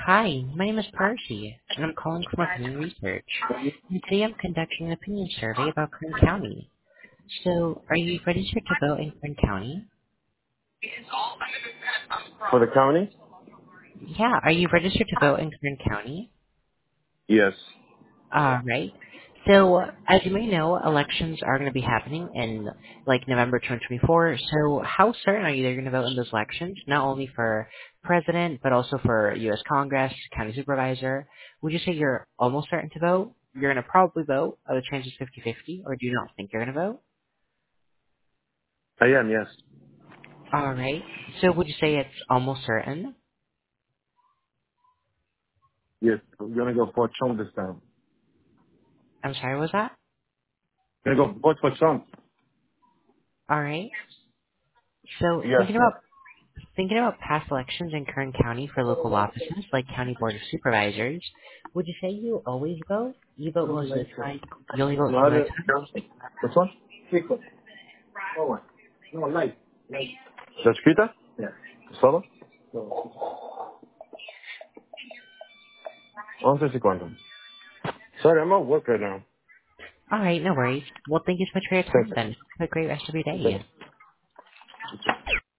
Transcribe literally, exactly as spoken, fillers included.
Hi, my name is Percy, and I'm calling from Opinion Research. And today I'm conducting an opinion survey about Kern County. So, are you registered to vote in Kern County? For the county? Yeah, are you registered to vote in Kern County? Yes. Alright. So, as you may know, elections are going to be happening in, like, November twenty twenty-four. So, how certain are you that you're going to vote in those elections? Not only for president, but also for U S Congress, county supervisor. Would you say you're almost certain to vote? You're going to probably vote. Are the chances fifty-fifty? Or do you not think you're going to vote? I am, yes. Alright. So, would you say it's almost certain? Yes. I'm gonna go for Trump this time. I'm sorry, was that? Gonna go vote for Trump. Alright. So, Yes. thinking about Thinking about past elections in Kern County for local offices like County Board of Supervisors, would you say you always vote? You vote most of the time? You only vote No, some of the the, time? this one? Chico. Oh, one. No, light. Light. ¿La chiquita? Yeah. ¿Solo? once y cuánto. Sorry, I'm at work right now. Alright, no worries. Well, thank you so much for your time Thank then. Have a great rest of your you. day.